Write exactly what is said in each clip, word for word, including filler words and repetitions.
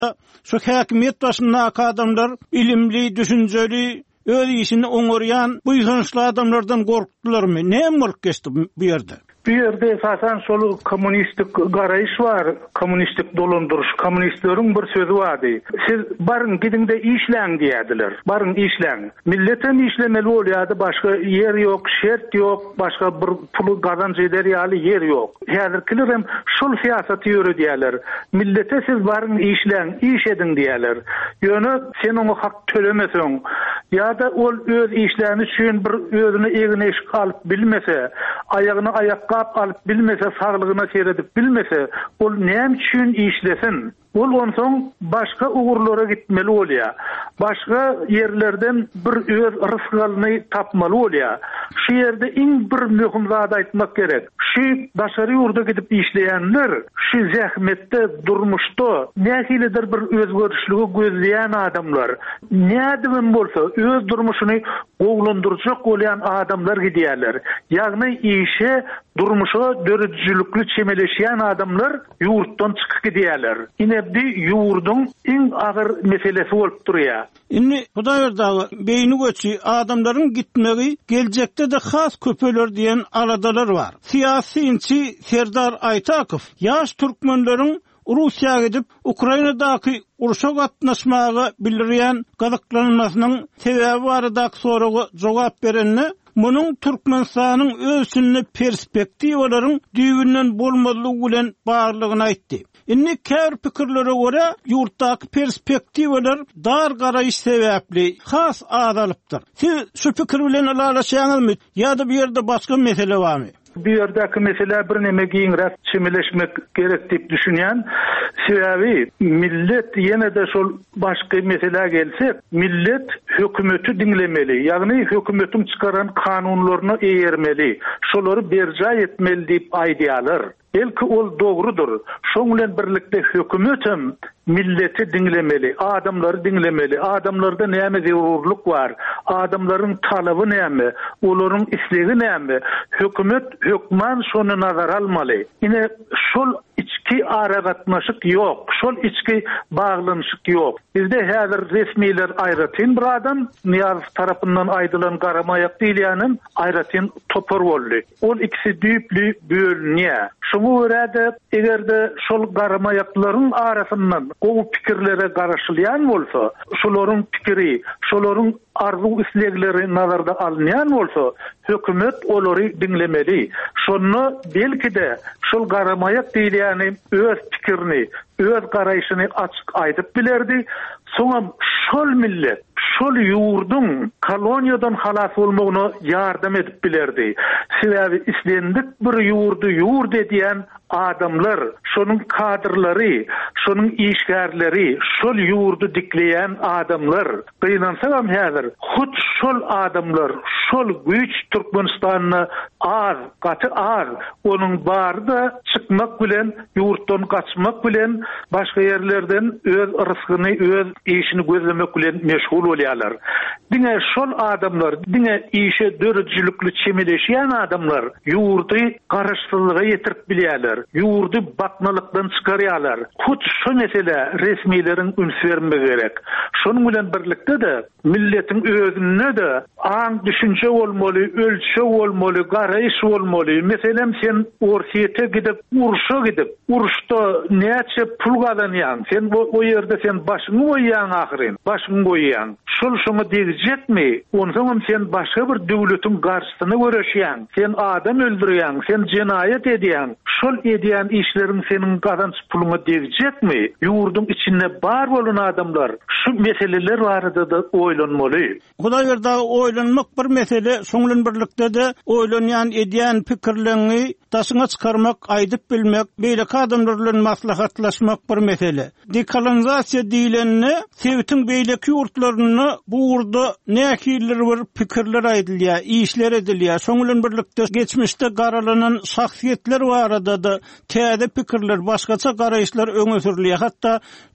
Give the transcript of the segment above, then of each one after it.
şu häkimiýet başyndaky adamlar ilimli, düşünjeli, öz işini oňorýan bu ýyňşly adamlardan gorkdylarmy? Näme bolup geçdi bu ýerde? Bir yerde esasen şol kommunistik garayış var, kommunistik dolanduruş, kommunistlerin bir sözü vardı. Siz barın gidin de işlen diyediler, barın işlen. Milletin işlemeli oluyordu, başka yer yok, şert yok, başka bir pulu kazancı ederiyali yer yok. Hazırkilerim şol siyaseti yürü diyorlar. Millete siz barın işlen, iş edin diyorlar. Yönü sen onu hak tölemesen, ya da ol öz işlerini için bir özünü evine iş alıp bilmese, ayağını ayak kap alıp bilmese, sağlığına seyredip bilmese, ol näme üçin işlesin? Ol onsoň başka uğurlara gitmeli olýa. Başka yerlerden bir öz rızkyny tapmaly olýa. Şu yerde iň bir möhüm zat aýtmak gerek. Şu daşary ýurda gidip işleýänler, şu zähmetde, durmuşda nähilidir bir özgörüşlügi gözleýän adamlar, nädibin bolsa öz durmuşyny gowlandyrjak bolýan adamlar gidýärler. Ýagny işe, durmuşa dörüjlükli çemeleşýän adamlar ýurtdan çykyp gidýärler. Inebdi ýurdun iň agyr meselesi bolup durýar. Indi Hudaýerdagy beýni göçi adamlaryň gitmegi geljekde de has köpeler diýen aladalar bar. Siýasyçy Serdar Aytakow ýaş türkmenleriň Russiýaga gidip Ukrainadaky uruşa gatnaşmagy bildirýän gazaklanmasynyň sebebi baradaky soraga jogap berenni, munyň Türkmenistanyň özsünni perspektiwalaryň düýbünden bolmadylygy bilen barlygyny aýtdy. Inni kär pikirlere göre ýurtdaky perspektiwalar dar garaýyş sebäpli has azalypdyr. Siz şu pikir bilen alalaşýaňyzmy ýa-da bir ýerde başga mesele barmy? Bir yerdeki mesele bir neme giňrek çimileşmek gerek diýip düşünýän. Sebäbi millet ýene de şol başga mesele gelse, millet hökümeti dinlemeli. Ýagny hökümetin çykaran kanunlaryny eýermeli. Şolary berja etmeli diýip aýdýarlar. Belki ol doğrudur. Şoň bilen birlikde hökümetim milleti dinlemeli, adamları dinlemeli. Adamlarda näme zerurluk var? Adamların talaby näme? Olaryň isleги näme? Hökümet, hökman şonu nazar almaly. Ine şol içki aragatmaşyk ýok. Şol içki baglanyşyk ýok. Bizde häzir resmiler aýratyn bir adam, Niyaz tarapyndan aýdylan garamaýak diýilýänin aýratyn topar boldy. Ol ikisi düýpli bölünýär. Şoňa görä de egerde şol garamaýaklaryň arasyndan o pikirlere garaşylýan bolsa, şolaryň pikiri, şolaryň arzu islegleri nazarda alınýan bolsa, hökümet olary dinlemeli. Şonu belki de şol garamaýak diýilýäni öz pikirini, öz garaýşyny açyk aýdyp bilerdi. Soňam şol millet, şol ýurdun koloniýadan halas bolmagyna ýardam edip bilerdi. Sebäbi islendik bir ýurdu ýurt edýän adamlar, şonuň kadrlary, şonuň işgärleri, şol ýurdu dikleýän adamlar. Gynansaňam häzir, hut şol adamlar, şol güýç Türkmenistanyny az, gaty az, onuň barda çykmak bilen, ýurtdan gaçmak bilen, başga ýerlerden öz rızkyny, öz işini gözlemek bilen meşgul bolýarlar. Diňe şol adamlar, diňe işe dörüjlükli çemeleşýän adamlar ýurdy garaşsyzlyga ýetirip bilýärler. Ýurdy batnalykdan çykarýarlar. Hut şu mesele resmilerin üns bermek gerek. Şonuň bilen birlikde de milletin özüne de aň düşünje bolmaly, ölçe bolmaly, garaýyş bolmaly. Meselem sen orsiýete gidip, uruşa gidip, uruşda näçe pul gazanýan? Sen o ýerde sen başyňy goýýan ahyryn, başyňy goýýan. Şol şoňa degijekmi? Onsoň sen başga bir döwletiň garşysyna göreşýän. Sen adam öldürýän, sen jinayet edýän. Şol edýän işleriň seniň gazanç puluňa degijekmi? Ýurdun içinde bar bolan adamlar şu meseleler barada da oýlanmaly. Hudaýerda oýlanmak bir mesele, şoňlan birlikde de oýlanýan edýän pikirlerini daşyna çykarmak, aýdyp bilmek, beýleki adamlar bilen maslahatlaşmak bir mesele. Dekolonizasiýa diýileni, Sowetiň beýleki ýurtlaryny bu urda näkiller bir pikirler aýdylýar, işler edilýär. Şoňlan birlikde geçmişde garalanan şahsiýetler barada da täze pikirler, başgaça garaýşlar öňe sürilýär. Hatda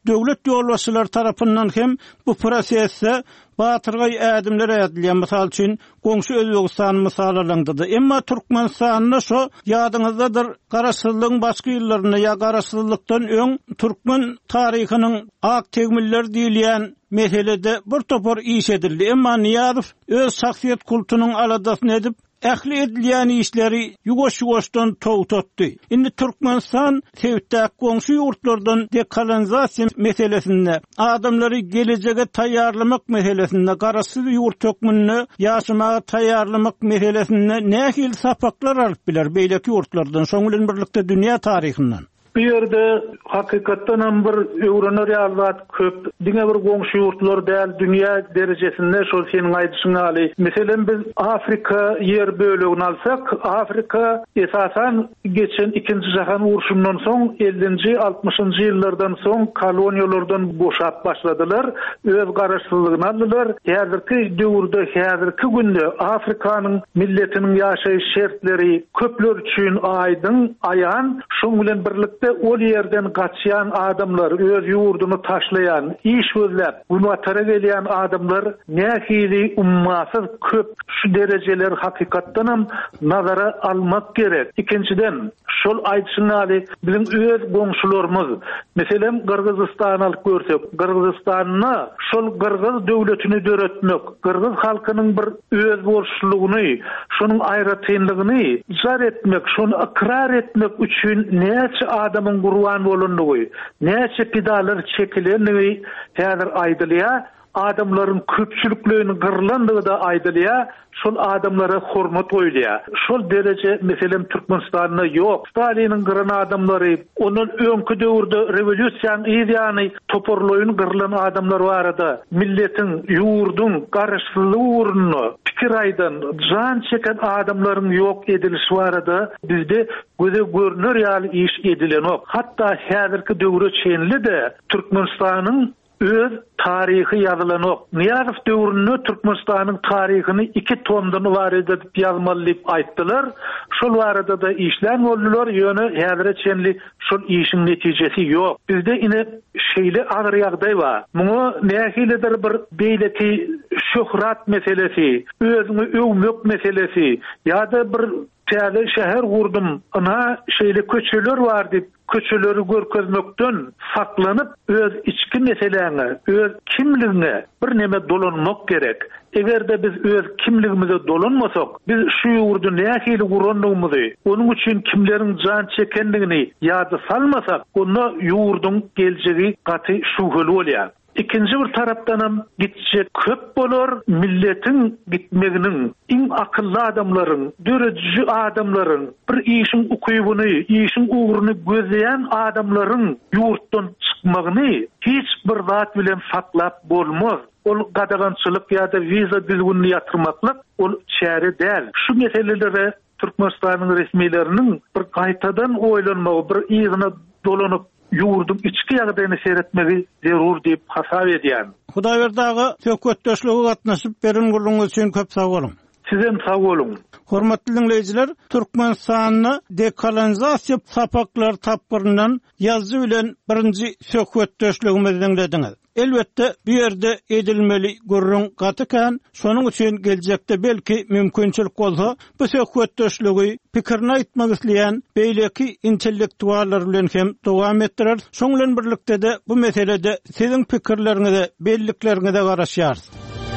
döwlet ýolbaşçylary tarapyndan hem bu prosesse batyrgy ädimler edilýän. Mysal üçin goňşy Özbegistan mysal alındydy. Emma Türkmenistanyna şo ýadyňyzdadyr, garaşsyzlygyň başga ýyllaryna ýa garaşsyzlykdan öň türkmen taryhynyň ak tegmiller diýilýän meselede bir topar iş edildi. Emma Niýazow öz şahsiýet kultunyň aladasyny edip ähli edilýän işleri ýugoş-ýugoşdan towtatdy. Indi Türkmenistan tewtdäk goňşy ýurtlardan dekolonizasiýa meselesinde, adamlary gelecege taýýarlamak meselesinde, garaşsyz ýurt hökmüne ýaşamaga taýýarlamak meselesinde nähil sapaklar alyp biler beýleki ýurtlardan, şoň bilen birlikde dünýä taryhyndan. Bu yerde hakikatten hem bir öwrene realat köp, diňe bir goňşy ýurtlar däl dünýä derejesinde şol seniň aýdyşyňa aly. Meselen biz Afrika ýer bölegini alsak, Afrika esasan geçen ikinji jahan uruşundan soň ellinji altmışynjy ýyllardan soň koloniýalardan boşap başladylar, öz garaşsyzlygyny aldylar. Häzirki döwürde, häzirki günde Afrikanyň milletiniň ýaşaýyş şertleri köpler üçin aýdyň, aýan, şoň bilen birlikde ol yerden gaçyan adamlar, öz ýurduny taşlayan, iş gözläp, gunwatara gelýän adamlar nähili ummasyz köp şu derejeler hakykatdan hem nazara almak gerek. İkinciden, şol aýdyşyny aly, bizim öz goňşularymyz, meselen Kırgızstany alyp görsek, Kırgızstanyna şol Kırgız döwletini döretmek, Kırgız halkynyň bir öz bolşulugyny, şonuň aýratynlygyny jar etmek, şonu ikrar etmek üçin näçe adamın gurban bolundygy, näçe pidalar çekilenligi häzir aýdylýar. Adamların köpçülüklerini gırlandığı da aýdylýar, şol adamlara hormat goýulýar. Şol derece meselem Türkmenistan'da yok. Stalinin gıran adamları, onun öňkü döwürde revolýusiýanyň ideýany toporlaýyn gırlan adamlar barada, milletin, ýurdun, garaşsyzlygy uğruna pikir aýdan, jan çeken adamlaryň ýok edilişi barada bizde göze görünür ýaly iş edilen ok. Hatta häzirki döwre çenli de Türkmenistanyň öz tarihi yazılan ok. Niýazow döwründe Türkmenistanyň tarihyny iki tomdan ibaret edip ýazmalyp aýtdylar. Şol barada da işler boldular, ýöne häzire çenli şol işiň netijesi ýok. Bizde ine şeýle agyr ýagdaý bar. Muňa nähilidir bir beýleki şöhrat meselesi, özüňi öwmek meselesi, ýa-da bir täze şäher gurdum, ana şeýle köçeler bar dip köçeleri görkezmekden saklanyp öz içki meselelerini, öz kimligini bir neme dolanmak gerek. Egerde biz öz kimligimize dolanmasak, biz şu ýurdu nähili gurandygymyzy, onuň üçin kimleriň jan çekendigini ýady salmasak, onda ýurdun geljegi gaty şuhul bolýar. İkinci bir tarapdan hem gitjek köp bolar, milletin gitmeginin, in akıllı adamların, döreci adamların, bir işin ukuyubunu, işin uğrunu gözleyen adamların yurttan çıkmagyny hiç bir zat bilen saklap bolmaz. Ol gadagançylyk ýa-da viza düzgünlüğü ýatyrmaklyk, ol çäre däl. Şu meselelere Türkmenistanyň resmiýetleriniň bir gaýtadan oýlanmagy, bir ýygyna dolanyp ýurdum içki ýagdaýyny seyretmegi zerur diýip hasap edýän. Hudaýberdagy söhbetdeşlige gatnaşyp beren gurluňyz üçin köp sag bolun. Sizem sag bolun. Hormatly dinleýijiler, Türkmenistanyny dekolonizasiýa sapaklar tapgyryndan ýazgy bilen birinji söhbetdeşligimizi dinlediňiz. Elbette bu ýerde edilmeli gurrun gatykan, şonuň üçin geljekde belki mümkinçilik bolsa, bu söhbetdeşligi pikirini aýtmak isleýän beýleki intellektuallar bilen hem dowam etdirer. Şoň bilen birlikde de bu meselede siziň pikirleriňize, belliklerinize garaşýarys.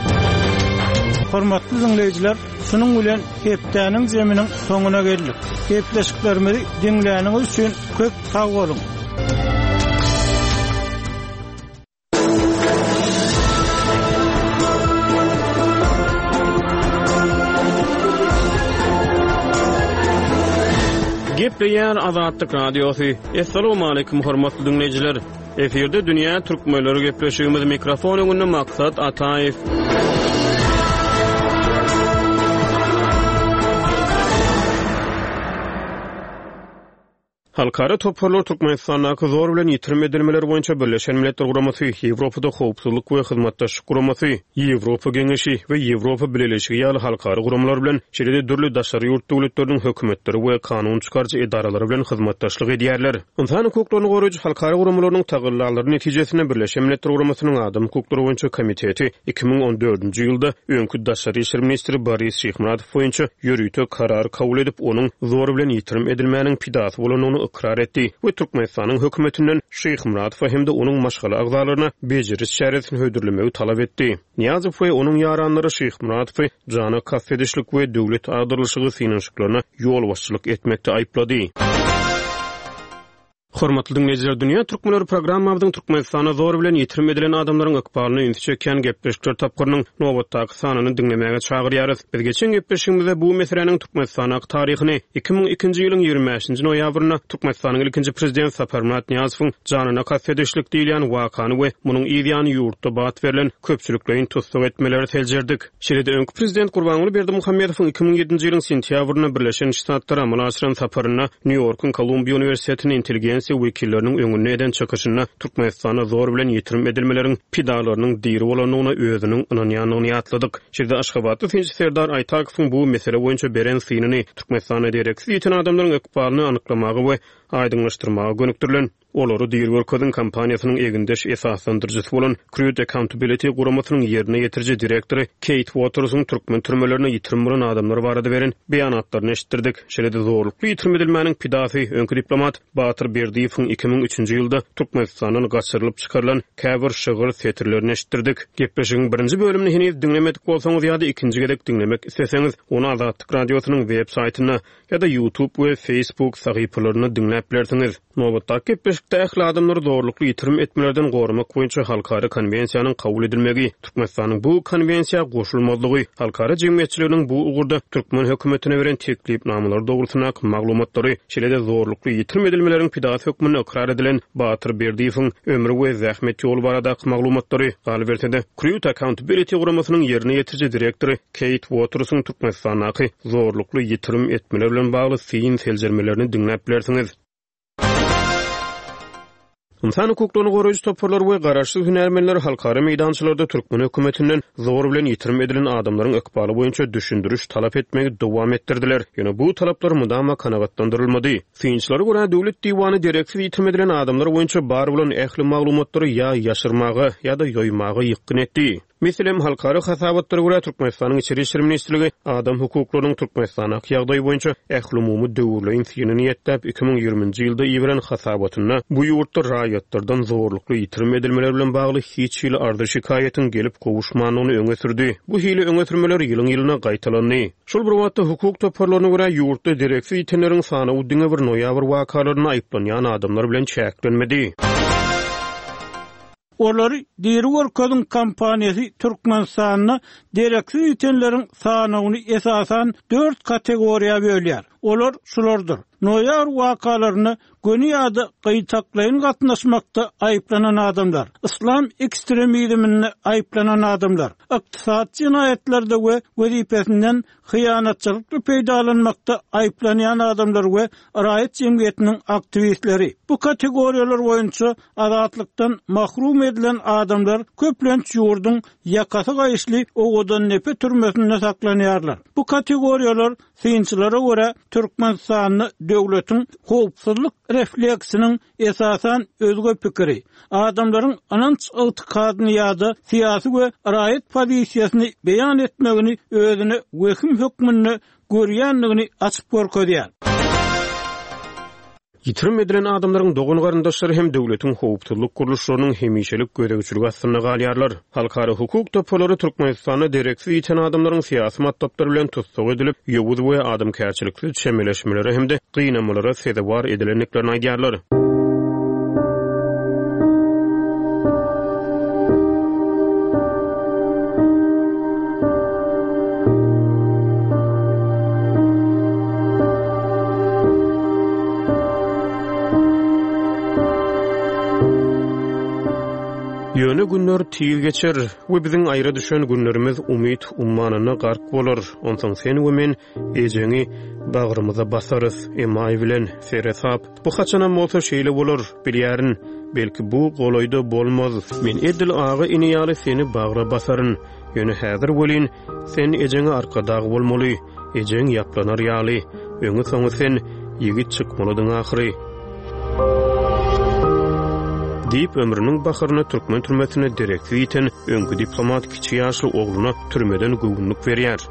Hormatly dinleýijiler, şonuň bilen hepdäniň zeminiň soňuna geldik. Hepleşiklerimizi dinläniňiz üçin köp sag bolun. Gepleýär Azatlyk Radiosu. Assalamu alaykum hormatly dinleýijiler. Eferde dünýä türkmenleri gepleşigimiz mikrofon öňünde maksat Ataýew. Halkara Toparlar Türkmenistan'daki zor bilen yitirme edilmeler boyunça Birleşen Milletler Guraması, Ýewropada howpsuzlyk we hyzmatdaşlyk guramasy, Ýewropa Geňeşi we Ýewropa Birleşigi ýaly halkara guramalar bilen şeýle dürli daşary ýurt döwletleriniň hökümetleri we kanun çykarjy edaralary bilen hyzmatdaşlyk edýärler. Insan hukuklaryny goraýjy halkara guramalarynyň tagyllary netijesinde Birleşen Milletler Guramasynyň Adam hukuklary boýunça komiteti iki bin on dördünji ýylda öňkü daşary işler ministri Boris Şyhmuratov boýunça ýürüýte karar kabul edip onuň zor bilen ýitirim edilmäniň pidasy bolanyny ikrar etdi we Türkmenistanyň hökümetinden Şyhmuratov hem de onuň maşgala agzalaryna bejiriş şähertini höwdürlemegi talap etdi. Niyazow we onuň ýaranlary Şyhmuratowy jana kaffedişlik we döwlet agdyrlyşygy synanyşyklaryna ýol başçylyk etmekde aýplady. Hormatly dinleýijiler, Dünýä Türkmenleri programmabynyň Türkmenistana zor bilen ýitirim edilen adamlaryň ykbalyny ünsi çeken gepleşikler tapgyrynyň nowatdaky sanyny dinlemäge çagyrýarys. Biz geçen gepleşigimizde bu meseleniň Türkmenistana taryhyny iki bin ikinji ýylyň ýygrimi beşinji noýabryna Türkmenistanyň ilkinji prezident Saparmat Niyazowyň janyna kaffedişlik diýilen wakany we munyň ýa-da ýurtda bat berilen köpçüliklerin tutsak etmeleri teljerdik. Şeýle öňkü prezident Gurbanguly Berdimuhammedowyň iki bin ýedinji ýylyň sentýabryna Birleşen Ştatlara münasyryn saparyna New Yorkyň Columbia Universitetiniň intelligensiýa wekilleriniň öňüne eden çykyşyna Türkmenistana zor bilen ýitirim edilmeleriň pidalarynyň diýri bolanyny özüniň ynanýanyny ýatladyk. Şeýle Aşgabatda Finji Serdar Aytakowyň bu mesele boýunça beren synyny Türkmenistana direksiz ýeten adamlaryň ykbalyny anyklamagy we aýdyňlaşdyrmagy gönükdirilen. Olary Dirwork'un kampaniýasynyň egindeş esaslandyrjysy bolan Create Accountability guramasynyň ýerine ýetirji direktory Kate Waters'ın türkmen türmelerine ýitirim bilen adamlar barada beren beýanatlaryny eşitdirdik. Şeýle zorlukly ýitirim edilmäniň pidasy öňkü diplomat Batyr Berdiýewiň iki bin üçinji ýylda Türkmenistanyň gaçyrylyp çykarylan käbir şygyr setirlerini eşitdirdik. Gepleşigiň birinji bölümini heniz dinlemedik bolsaňyz ýa-da ikinji gedek dinlemek isteseňiz, onu Azatlyk radiosynyň web saýtyna ýa-da YouTube we Facebook sahypalaryna dinläp bilersiňiz. Nowatdaky gepleşikde ähli adamlary zorlukly ýitirim etmelerden gorumak boýunça halkara konwensiýanyň kabul edilmegi, Türkmenistanyň bu konwensiýa goşulmalygy, halkara jemgyýetçiliginiň bu ugurda Türkmen hökümetine beren teklipnamalar dogrusyna maglumatlary, şeýle zorlukly ýitirim edilmeleriň pidasy hökmüne ikrar edilen Batyr Berdiýewiň ömrü we zähmet ýoly baradaky maglumatlary galyp berdi. Create Accountability guramasynyň ýerine ýetirji direktory Kate Watersyň Türkmenistanaky zorlukly ýitirim etmeler bilen bagly syn seljermelerini dinläp bilersiňiz. İnsan hukuklaryny goraýjy toparlar we garaşsyz hünärmenler halkara meýdançylarda Türkmen hökümetinden zor bilen ýitirim edilen adamlaryň ykbaly boýunça düşündürüş talap etmegi dowam etdirdiler. Ýöne bu talaplar mudama kanagatlandyrylmady. Synçylary görä döwlet diýwany direksiz ýitirim edilen adamlar boýunça bar bolan ähli maglumatlary ýa ýaşyrmagy ýa-da ýoýmagy ýykyn etdi. Meselem halkara hasabatlara görä Türkmenistanyň Içeri işler ministrligi adam hukuklarynyň Türkmenistana ýagdaýy boýunça ähli umumy döwürleýin synyny ýetdäp iki bin ýigrimiji ýylda ýibren hasabatyna bu ýurtda raýatlardan zorlukly ýitirim edilmeler bilen bagly hiç ýyl ardy şikaýetin gelip gowuşmanyny öňe sürdi. Bu hili öňe sürmeler ýylyň ýylyna gaýtalandy. Şol bir wagtda hukuk toparlaryna görä ýurtda direksiz ýetenleriň sany udyňa bir noýabr wakalaryny aýplanýan adamlar bilen çäklenmedi. Olary Dirwork'un kampaniýasy Türkmenistanyň direksiz ýetenleriň sanyny esasan dört kategoriýa bölýär. Olar şulardyr: noýar wakalaryny göni ýa-da gaýtaklaýyn gatnaşmakda aýplanan adamlar, islam ekstremizmini aýplanan adamlar, ykdysad jinaýatlerde we wezipesinden hyýanatçylykly peýdalanmakda aýplanýan adamlar we raýat jemgyýetiniň aktivistleri. Bu kategoriýalar boýunça azatlykdan mahrum edilen adamlar köplenç ýurdun ýakasy gaýşly owadan nepe türmesinde saklanýarlar. Bu kategoriýalar synçylara görä Türkmenistanyň döwletiň howpsuzlyk refleksiniň esasan özgü pikiri, adamlaryň ananç ýytykadyny ýa-da syýasy we raýat pozisiýasyny beýan etmegini özüne wehim hökmünde görýänligini açyp görkezýär. Ýitirim edilen adamlaryň dogun garandaşlary hem döwletiň howpsuzlyk guruluşlarynyň hemişelik göregçiligi astyna galýarlar. Halkara hukuk toparlary Türkmenistana direksiz ýeten adamlaryň syýasy matlaplary bilen tutsak edilip, ýowuz we adamkärçilikli çemeleşmeleri hemde gynamalara sebäp edilenliklerini aýdýarlar. Ýöne günler tiýil geçer we biziň aýra düşen günlerimiz umyt ummanyna gark bolar. Onsoň sen we men ejeňi bagrymyza basarys. Emay bilen Feresap bu haçanam bolsa şeýle bolar bilýärin. Belki bu golaýda bolmaz. Men edil agy ini ýaly seni bagra basaryn. Ýöne häzir bolyn sen ejeňi arkadagy bolmaly. Ejeň ýaplanar ýaly. Öňe soňy sen ýigit çykmalydyň ahyry. Deyip ömrünün bakırına Türkmen türmetine direkti iten öňkü diplomat kiçi ýaşly ogluna türmeden göwünlük berýär.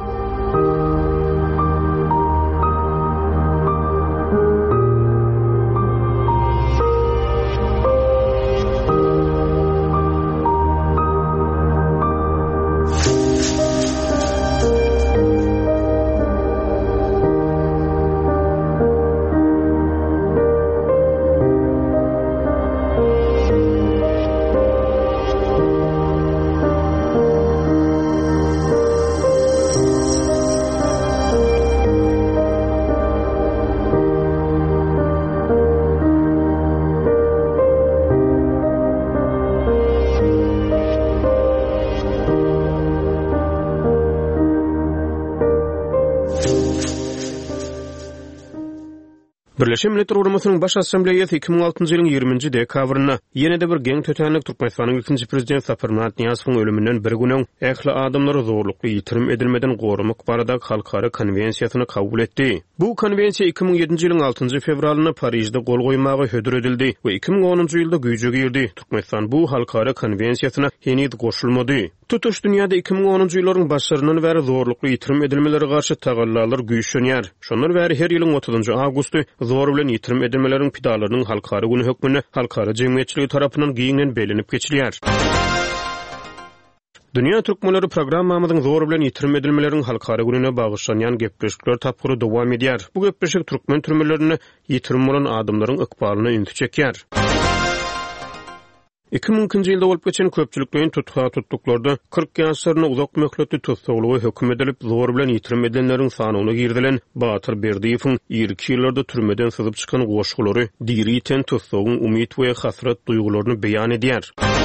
Birleşen Milletler Uramasının Baş Assambleýasy iki bin altıncy ýylyň ýigrimiji dekabryna ýene-de bir geň tötenlik Türkmenistanyň ikinji prezidenti Saparmat Niýazowyň ölümünden bir günen ähli adamlary zorlukly ýitirim edilmeden gorumak barada halkara konvensiýasyny kabul etdi. Bu konvensiýa iki bin ýedinji ýylyň altıncy fevralyna Paryjda gol goýmagy hödür edildi we iki bin onunjy ýylda güýje girdi. Türkmenistan bu halkara konvensiýasyna henüz goşulmady. Tutuş dünýäde iki bin onunjy ýyllaryň başlarynyň bäri zorlukly ýitirim edilmeleri garşy tagallalar güýçlenýär. Şonlar bäri her ýylyň otuzunjy awgusty zor bilen ýitirim edilmeleriň pidalarynyň halkara güni hökmüne halkara jemgyýetçiligi tarapyndan giňen belenip geçilýär. Dünya Türkmenleri programmamyzyň zor bilen ýitirim edilmeleriň halkara gününe bagyşlanýan gepleşikler tapgyry dowam edýär. Bu gepleşik türkmen türmelerini ýitirim bolan adamlaryň ykbalyna ünsü çekýär. iki bin ikinji ýylda bolup geçen köpçülikliň tutga tutduklarda kırk ýaşlaryna uzak möhletli tutsagyly hökm edilip zor bilen ýitirim edilenleriň sanyna girdilen Batyr Berdiýewiň ýirki ýyllarda türmeden syzyp çykan goşgulary diri iten tutsagyň umyt we hasrat duýgularyny beýan edýär.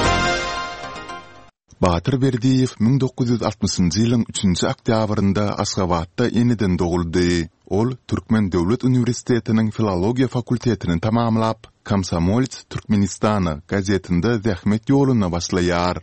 Batyr Berdiýew bin dokuz ýüz altymyşynjy ýylyň üçünji oktýabrynda Aşgabatda ýeniden doguldy. Ol Türkmen Döwlet Uniwersitetiniň filologiýa fakultetini tamamlap, Komsomolets Türkmenistany gazetinde zähmet ýoluna başlaýar.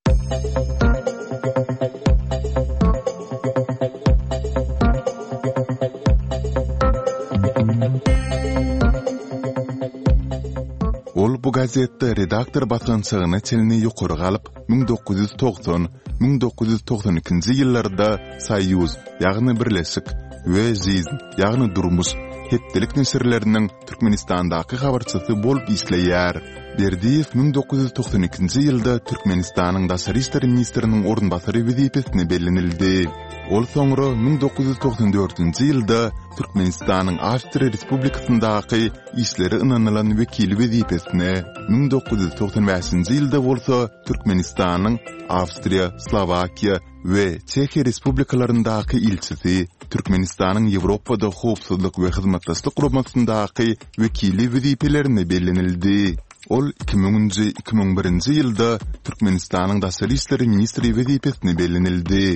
Ol bu gazetde redaktor batgançygyny çelini ýokary galyp bin dokuz ýüz togson - bin dokuz ýüz togson ikinji ýyllarda Soýuz, ýagny birleşik we Ziz, ýagny durmuş hepdelik nesirleriniň Türkmenistandaky habarçysy bolup işleýär. Berdiýew bin dokuz ýüz togson ikinji ýylda Türkmenistanyň daşary işler ministriniň ornbasary wezipesine bellenildi. Ol soňra bin dokuz ýüz togson dörtünji ýylda Türkmenistanyň Awstriýa Respublikasyndaky işleri ynanylan wekili wezipesine, bin dokuz ýüz togson beşinji ýylda bolsa Türkmenistanyň Awstriýa, Slowakiýa we Çekiýa Respublikalaryndaky ilçisi, Türkmenistanyň Ýewropada howpsuzlyk we hyzmatdaşlyk guramasyndaky wekili wezipelerini bellenildi. Ol iki miňinji - iki miň birinji ýylda Türkmenistanyň daşary işleri ministri wezipesine bellenildi.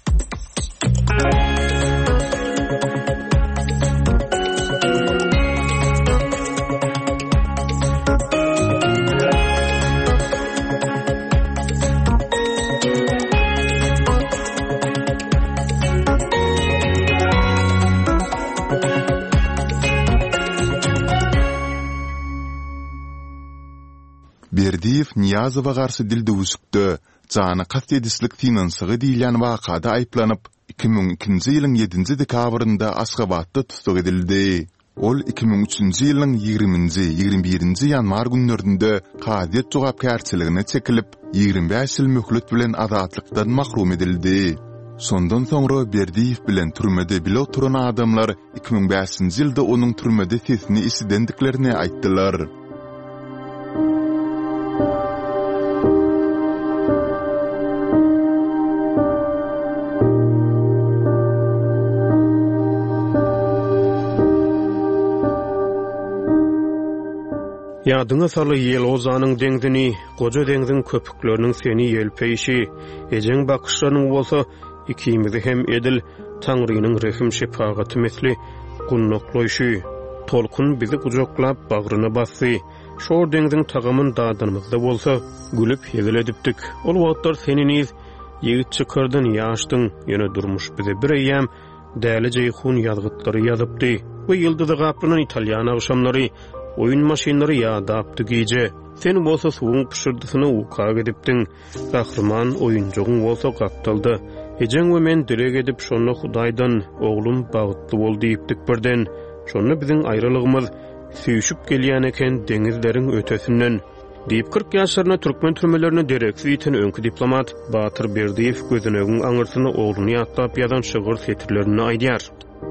Berdiýew Niýazowa garşy dilde wüşükde, jany kastedislik finansygy diýilen wakada aýplanyp, iki bin ikinji ýylyň ýedinji dekabrynda Aşgabatda tutsak edildi. Ol iki bin üçünji ýylyň ýigriminji - ýigirmi birinji ýanwar günlerinde gaziet jogapkärçiligine çekilip, ýigirmi beş ýyl möhlet bilen azatlykdan mahrum edildi. Sondan soňra Berdiýew bilen türmede bile oturan adamlar iki bin beşinji ýylda onuň türmede sesini isdendiklerini aýtdylar. Yadyňa saly ýel ozanyň deňdini, goja deňdiň köpükleriniň seni ýelpeýişi, ejeň bakışlaryň bolsa ikimizi hem edil Taňrynyň rehim şefagaty mesli gunnokloýşy. Tolkun bizi kujoklap bagryna bassy. Şor deňdiň tagamyn dadynymyzda bolsa, gülüp hezil edipdik. Ol wagtlar seniniz ýigit çykardyn, ýaşdyň, ýene durmuş bize bir eýem däli jeyhun ýazgytlary ýazypdy. Bu ýyldyzy gaprynyň italyan agşamlary oyun maşinleri ýadapdy gije. Sen bolsa suwuň pişirdisyny uka gedipdiň. Gahrman oyunjugyň bolsa gapdaldy. Ejeň we men direk edip şonu Hudaýdan oglum bagtly bol diýipdik birden. Şonu biziň aýrylygymyz süýşüp gelýän eken deňizleriň ötesinden. Diýip kırk ýaşlaryna türkmen türmelerini dereksiz iten öňkü diplomat Batyr Berdiýew gözünegiň aňyrsyny ogluny ýatlap ýazan şygyr setirlerini aýdýar.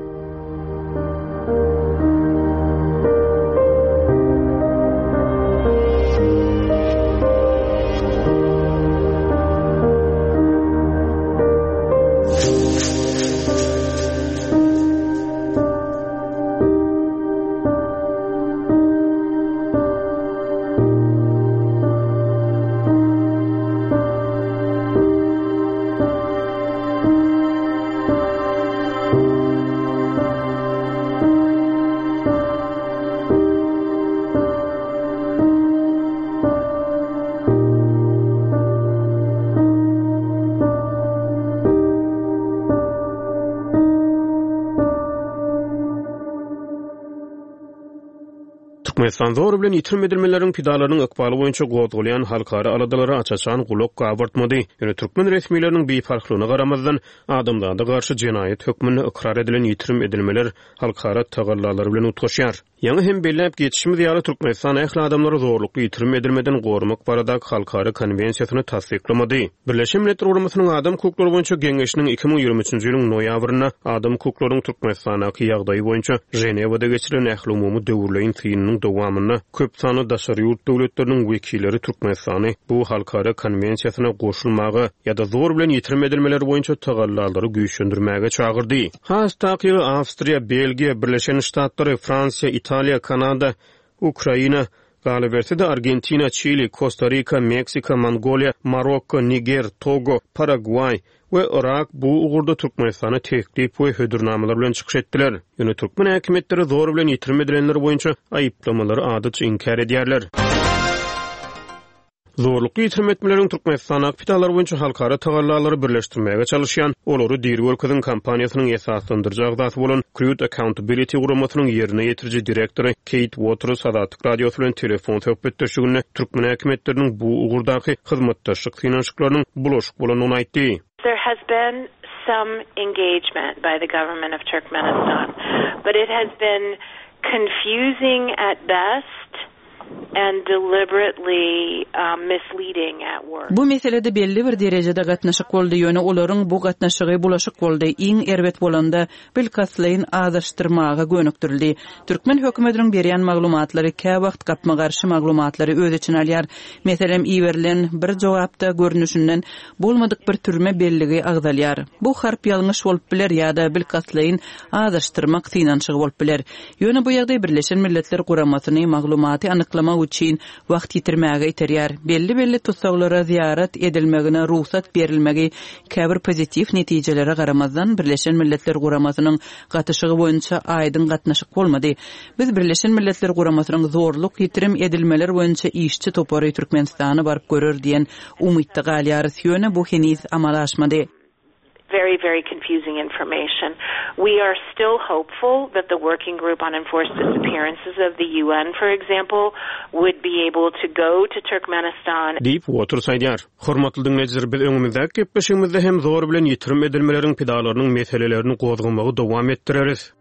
Türkmenistan zor bilen ýitirim edilmeleriň pidalarynyň ykbaly boýunça gowdulýan halkara aladalary açaçan gulak gabartmady. Ýöne türkmen resmiýetleriniň beýfarklygyna garamazdan adamlarda garşy jenaýet hökmüne ikrar edilen ýitirim edilmeler halkara tagallalary bilen utgaşýar. Ýa-ni hem belläp geçişimiz ýaly Türkmenistan ähli adamlary zorlukly ýitirim edilmeden gormak baradak halkara konwensiýasyny tasdiklamady. Birleşen Milletler Guramasynyň adam hukuklary boýunça geňeşiniň iki ming ýygrimi üçinji ýylyň noýabryna adam hukuklarynyň Türkmenistanaky ýagdaýy boýunça Ženewada geçirilen ähli umumy döwürleýin tyýynyň dowamyna köp sany daşary ýurt döwletleriniň wekilleri Türkmenistany bu halkara konwensiýasyna goşulmagy ýa-da zor bilen ýitirim edilmeler boýunça tagallalary güýçlendirmäge çagyrdy. Hastaky Awstriýa, Belgiýa, Birleşen Ştatlary, Fransiýa, Italiya, Kanada, Ukraina, Galibertide Argentina, Chile, Costa Rica, Meksika, Mongolia, Marokko, Niger, Togo, Paraguay we Irak bu ugurda Türkmenistana teklip we hödürnamalar bilen çykyş etdiler. Ýöne türkmen häkimetleri zor bilen ýitirim edilenler boýunça aýyplamалary adyç inkar edýärler. Zorlukly ýitirim etmeleriň Türkmenistana pidalary boýunça halkara tagallalary birleşdirmäge çalışýan, olary Diri Work'yň kampaniýasynyň esaslandyrjak zat bolan Crude Accountability Guramasynyň ýerine ýetirji direktory Kate Waters Adatyk Radiosu bilen telefon söhbetdeşiginde türkmen häkimetleriniň bu ugurdaky hyzmatdaşlyk finansiýaklarynyň bulaşyk bolanyny aýtdy. There has been some engagement by the government of Turkmenistan, but it has been confusing at best and deliberately um, misleading at worst. Bu meselede belli bir derejede gatnaşyk boldy, ýöne olaryň bu gatnaşygy bulaşyk boldy. Iň erbet bolanda bilkaslaýyn azaşdyrmaga gönükdirildi. Türkmen hökümetiniň berýän maglumatlary kä wagt gapma garşy maglumatlary öz içine alýar. Meselem iwerilen bir jogapda görnüşinden bolmadyk bir türme belligi agdalýar. Bu harp ýalňyş bolup biler ýa-da bilkaslaýyn azaşdyrmak synançygy bolup biler. Ýöne bu ýagdaý Birleşen Milletler Guramasyny maglumaty anyklamak üçin wagt ýitirmäge ýeterýär. Belli-belli tutsaglara ziyaret edilmegine ruhsat berilmegi käbir pozitiv netijelere garamazdan Birleşen Milletler Guramasynyň gatyşygy boýunça aýdyn gatnaşyk bolmady. Biz Birleşen Milletler Guramasynyň zorluk ýitirim edilmeler boýunça işçi topary Türkmenistany baryp görer diýen umytda galýarys. Ýöne bu heniz amalaşmady. Very, very confusing information. We are still hopeful that the Working Group on Enforced Disappearances of the U N, for example, would be able to go to Turkmenistan. Deep Water saýdýar. Hormatly dinleýijiler, biz öňümizde gepleşigimizde hem zor bilen ýitirim edilmeleriň pidalarynyň meselelerini gozgamagy dowam etdireriz.